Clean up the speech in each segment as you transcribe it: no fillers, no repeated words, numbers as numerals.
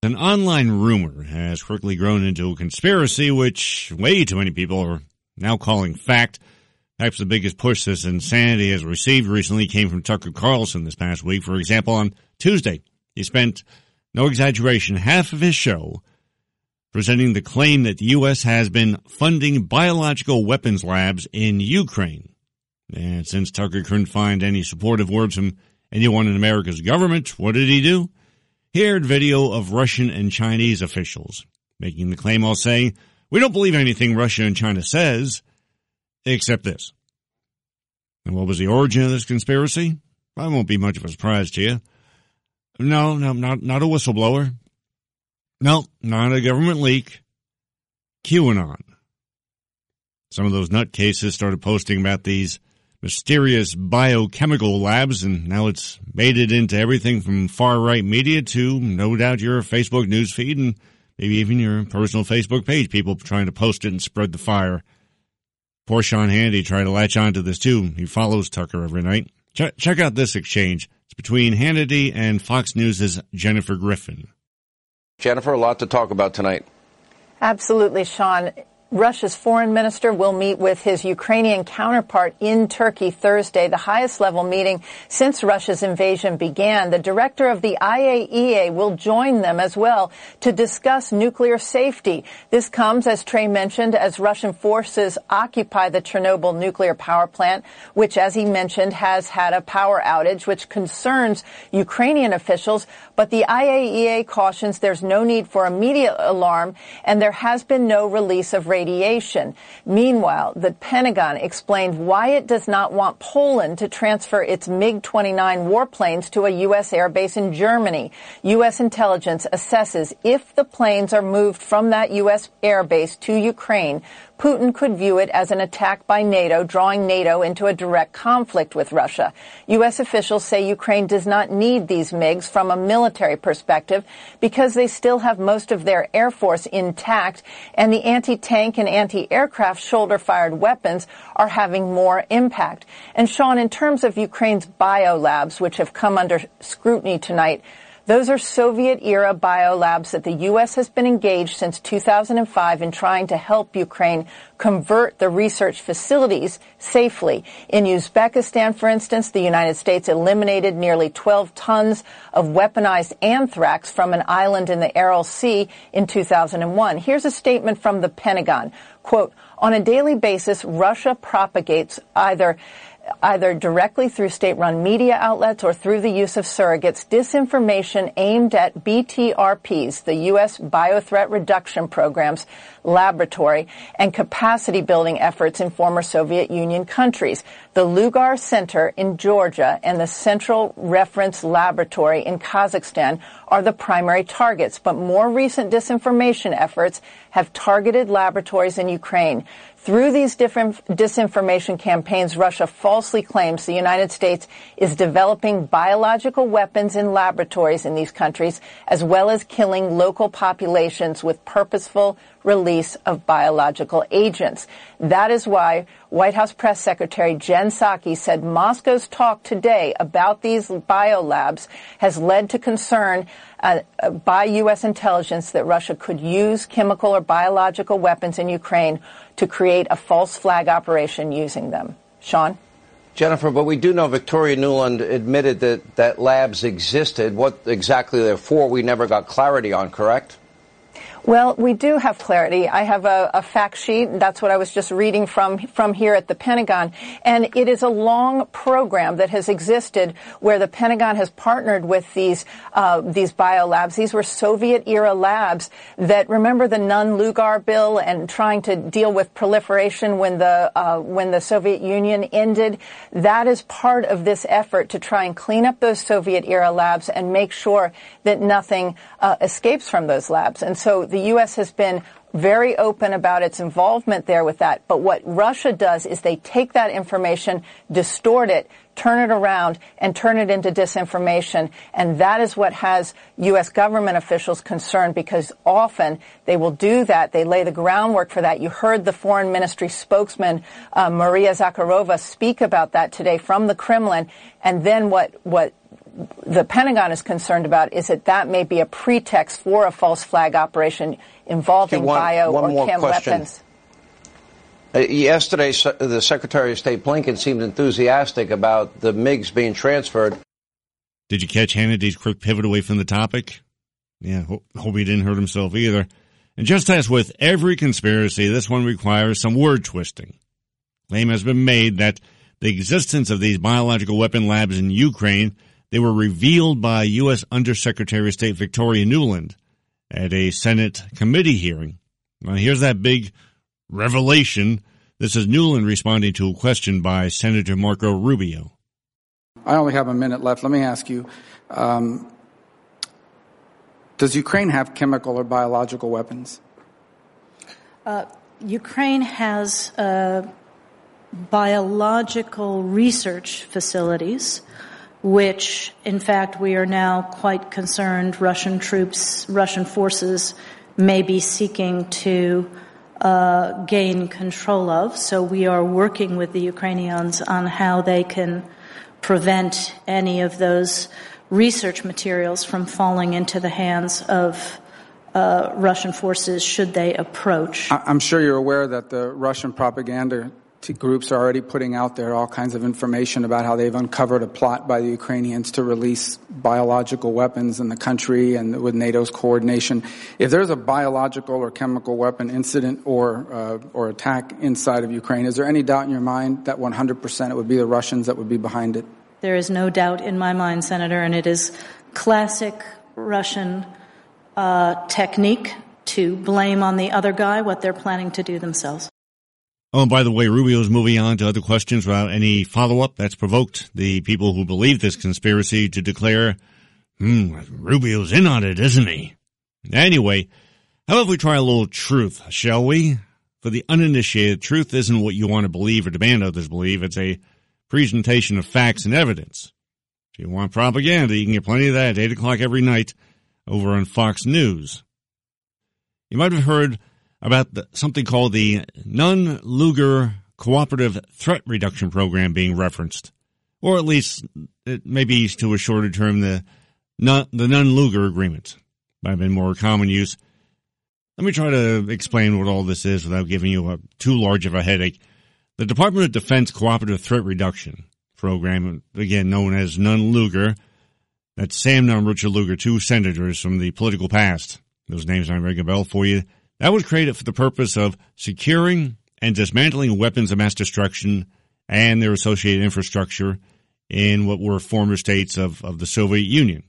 An online rumor has quickly grown into a conspiracy, which way too many people are now calling fact. Perhaps the biggest push this insanity has received recently came from Tucker Carlson this past week. For example, on Tuesday, he spent, no exaggeration, half of his show presenting the claim that the U.S. has been funding biological weapons labs in Ukraine. And since Tucker couldn't find any supportive words from anyone in America's government, what did he do? He aired video of Russian and Chinese officials making the claim, all saying, "We don't believe anything Russia and China says, except this." And what was the origin of this conspiracy? That won't be much of a surprise to you. No, not a whistleblower. No, not a government leak. QAnon. Some of those nutcases started posting about these mysterious biochemical labs, and now it's made it into everything from far-right media to, no doubt, your Facebook news feed and maybe even your personal Facebook page. People trying to post it and spread the fire. Poor Sean Hannity tried to latch onto this, too. He follows Tucker every night. Check out this exchange. It's between Hannity and Fox News' Jennifer Griffin. Jennifer, a lot to talk about tonight. Absolutely, Sean. Russia's foreign minister will meet with his Ukrainian counterpart in Turkey Thursday, the highest level meeting since Russia's invasion began. The director of the IAEA will join them as well to discuss nuclear safety. This comes, as Trey mentioned, as Russian forces occupy the Chernobyl nuclear power plant, which, as he mentioned, has had a power outage, which concerns Ukrainian officials. But the IAEA cautions there's no need for immediate alarm, and there has been no release of radiation. Meanwhile, the Pentagon explained why it does not want Poland to transfer its MiG-29 warplanes to a U.S. airbase in Germany. U.S. intelligence assesses if the planes are moved from that U.S. airbase to Ukraine, Putin could view it as an attack by NATO, drawing NATO into a direct conflict with Russia. U.S. officials say Ukraine does not need these MiGs from a military perspective because they still have most of their air force intact, and the anti-tank and anti-aircraft shoulder-fired weapons are having more impact. And Sean, in terms of Ukraine's biolabs, which have come under scrutiny tonight, those are Soviet-era biolabs that the U.S. has been engaged since 2005 in trying to help Ukraine convert the research facilities safely. In Uzbekistan, for instance, the United States eliminated nearly 12 tons of weaponized anthrax from an island in the Aral Sea in 2001. Here's a statement from the Pentagon. Quote, "On a daily basis, Russia propagates either directly through state-run media outlets or through the use of surrogates, disinformation aimed at BTRPs, the U.S. Biothreat Reduction Program's laboratory, and capacity-building efforts in former Soviet Union countries. The Lugar Center in Georgia and the Central Reference Laboratory in Kazakhstan are the primary targets, but more recent disinformation efforts have targeted laboratories in Ukraine. Through these different disinformation campaigns, Russia falsely claims the United States is developing biological weapons in laboratories in these countries, as well as killing local populations with purposeful release of biological agents. That is why White House Press Secretary Jen Psaki said Moscow's talk today about these biolabs has led to concern by U.S. intelligence that Russia could use chemical or biological weapons in Ukraine to create a false flag operation using them. Sean? Jennifer, but we do know Victoria Nuland admitted that labs existed. What exactly they're for, we never got clarity on, correct? Well, we do have clarity. I have a fact sheet. That's what I was just reading from here at the Pentagon. And it is a long program that has existed where the Pentagon has partnered with these biolabs. These were Soviet-era labs that, remember the Nunn-Lugar bill and trying to deal with proliferation when the Soviet Union ended? That is part of this effort to try and clean up those Soviet-era labs and make sure that nothing escapes from those labs. And so the U.S. has been very open about its involvement there with that. But what Russia does is they take that information, distort it, turn it around, and turn it into disinformation. And that is what has U.S. government officials concerned, because often they will do that. They lay the groundwork for that. You heard the foreign ministry spokesman, Maria Zakharova, speak about that today from the Kremlin. And then what the Pentagon is concerned about is that may be a pretext for a false flag operation involving bio or chem weapons. Yesterday, the Secretary of State Blinken seemed enthusiastic about the MiGs being transferred. Did you catch Hannity's quick pivot away from the topic? Yeah, hope he didn't hurt himself either. And just as with every conspiracy, this one requires some word twisting. Claim has been made that the existence of these biological weapon labs in Ukraine, they were revealed by U.S. Undersecretary of State Victoria Nuland at a Senate committee hearing. Now, here's that big revelation. This is Nuland responding to a question by Senator Marco Rubio. I only have a minute left. Let me ask you, does Ukraine have chemical or biological weapons? Ukraine has biological research facilities, which, in fact, we are now quite concerned Russian forces may be seeking to gain control of. So we are working with the Ukrainians on how they can prevent any of those research materials from falling into the hands of Russian forces should they approach. I'm sure you're aware that the Russian propaganda groups are already putting out there all kinds of information about how they've uncovered a plot by the Ukrainians to release biological weapons in the country and with NATO's coordination. If there's a biological or chemical weapon incident or attack inside of Ukraine, is there any doubt in your mind that 100% it would be the Russians that would be behind it? There is no doubt in my mind, Senator, and it is classic Russian technique to blame on the other guy what they're planning to do themselves. Oh, and by the way, Rubio's moving on to other questions without any follow-up. That's provoked the people who believe this conspiracy to declare, Rubio's in on it, isn't he? Anyway, how about we try a little truth, shall we? For the uninitiated, truth isn't what you want to believe or demand others believe. It's a presentation of facts and evidence. If you want propaganda, you can get plenty of that at 8 o'clock every night over on Fox News. You might have heard about something called the Nunn-Lugar Cooperative Threat Reduction Program being referenced. Or at least, it may be to a shorter term, the Nunn-Lugar Agreement. Might have been more common use. Let me try to explain what all this is without giving you too large of a headache. The Department of Defense Cooperative Threat Reduction Program, again known as Nunn-Lugar, that's Sam Nunn, Richard Lugar, two senators from the political past. Those names aren't ringing a bell for you. That was created for the purpose of securing and dismantling weapons of mass destruction and their associated infrastructure in what were former states of the Soviet Union.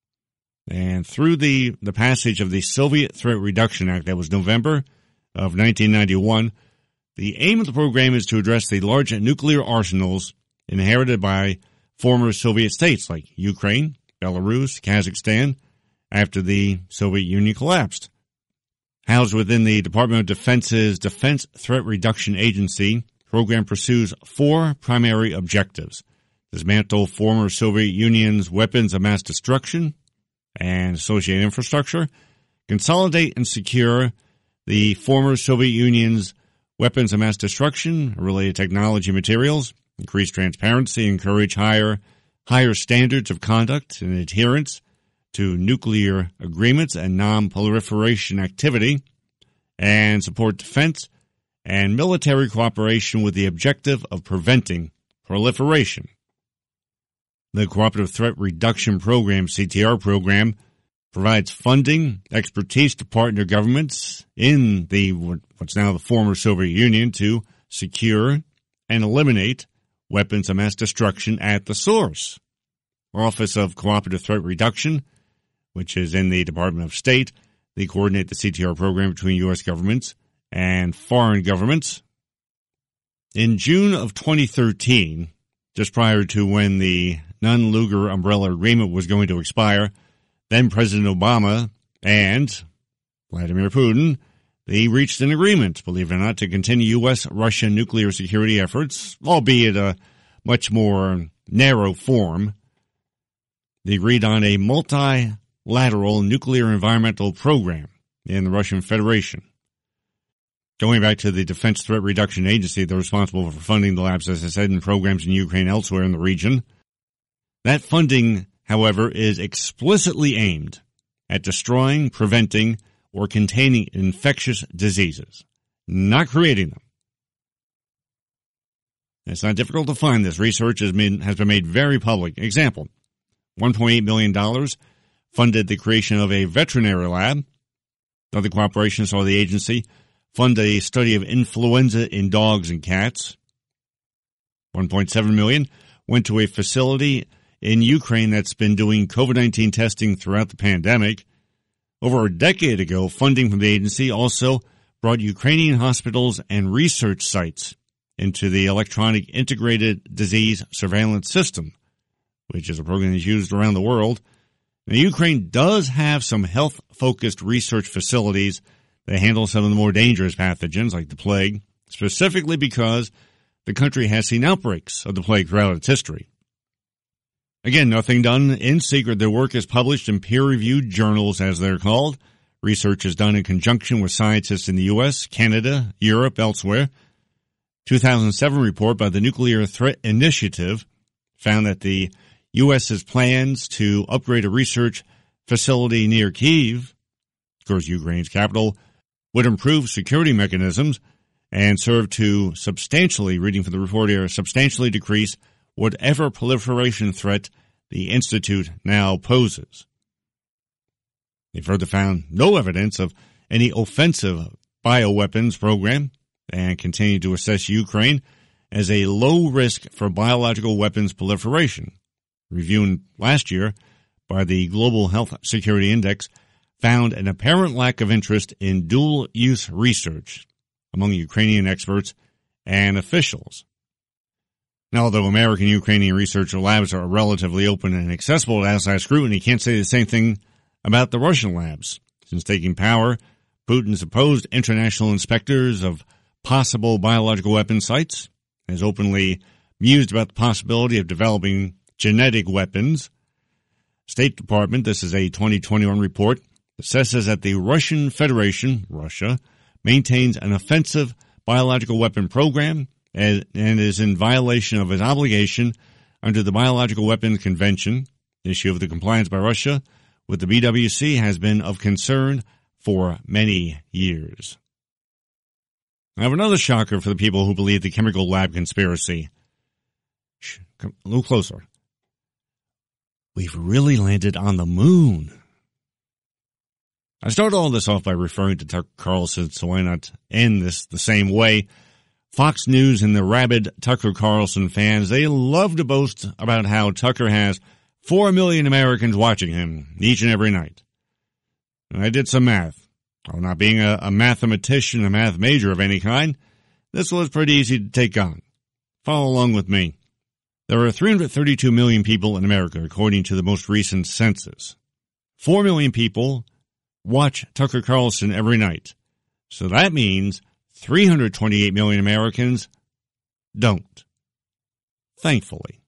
And through the passage of the Soviet Threat Reduction Act, that was November of 1991, the aim of the program is to address the large nuclear arsenals inherited by former Soviet states like Ukraine, Belarus, Kazakhstan, after the Soviet Union collapsed. Housed within the Department of Defense's Defense Threat Reduction Agency, the program pursues four primary objectives: dismantle former Soviet Union's weapons of mass destruction and associated infrastructure, consolidate and secure the former Soviet Union's weapons of mass destruction, related technology materials, increase transparency, encourage higher standards of conduct and adherence to nuclear agreements and non-proliferation activity, and support defense and military cooperation with the objective of preventing proliferation. The Cooperative Threat Reduction Program, CTR program, provides funding, expertise to partner governments in what's now the former Soviet Union to secure and eliminate weapons of mass destruction at the source. Office of Cooperative Threat Reduction, which is in the Department of State, they coordinate the CTR program between U.S. governments and foreign governments. In June of 2013, just prior to when the Nunn-Lugar umbrella agreement was going to expire, then President Obama and Vladimir Putin, they reached an agreement, believe it or not, to continue U.S.-Russia nuclear security efforts, albeit a much more narrow form. They agreed on a multilateral nuclear environmental program in the Russian Federation. Going back to the Defense Threat Reduction Agency, they're responsible for funding the labs, as I said, in programs in Ukraine and elsewhere in the region. That funding however, is explicitly aimed at destroying, preventing, or containing infectious diseases, not creating them. It's not difficult to find this. Research has been made very public. Example, $1.8 million funded the creation of a veterinary lab. Other cooperations saw the agency fund a study of influenza in dogs and cats. $1.7 million went to a facility in Ukraine that's been doing COVID-19 testing throughout the pandemic. Over a decade ago, funding from the agency also brought Ukrainian hospitals and research sites into the Electronic Integrated Disease Surveillance System, which is a program that's used around the world. Now, Ukraine does have some health-focused research facilities that handle some of the more dangerous pathogens, like the plague, specifically because the country has seen outbreaks of the plague throughout its history. Again, nothing done in secret. Their work is published in peer-reviewed journals, as they're called. Research is done in conjunction with scientists in the U.S., Canada, Europe, elsewhere. 2007 report by the Nuclear Threat Initiative found that the U.S.'s plans to upgrade a research facility near Kyiv, of course, Ukraine's capital, would improve security mechanisms and serve to substantially, reading from the report here, substantially decrease whatever proliferation threat the Institute now poses. They further found no evidence of any offensive bioweapons program and continue to assess Ukraine as a low risk for biological weapons proliferation. Reviewed last year by the Global Health Security Index found an apparent lack of interest in dual-use research among Ukrainian experts and officials. Now, although American Ukrainian research labs are relatively open and accessible to outside scrutiny, can't say the same thing about the Russian labs. Since taking power, Putin's opposed international inspectors of possible biological weapon sites, has openly mused about the possibility of developing genetic weapons. State Department, this is a 2021 report, assesses that the Russian Federation, Russia, maintains an offensive biological weapon program and is in violation of its obligation under the Biological Weapons Convention. The issue of the compliance by Russia with the BWC has been of concern for many years. I have another shocker for the people who believe the chemical lab conspiracy. Come a little closer. We've really landed on the moon. I start all this off by referring to Tucker Carlson, so why not end this the same way? Fox News and the rabid Tucker Carlson fans, they love to boast about how Tucker has 4 million Americans watching him each and every night. And I did some math. Well, not being a mathematician, a math major of any kind, this was pretty easy to take on. Follow along with me. There are 332 million people in America, according to the most recent census. 4 million people watch Tucker Carlson every night. So that means 328 million Americans don't. Thankfully.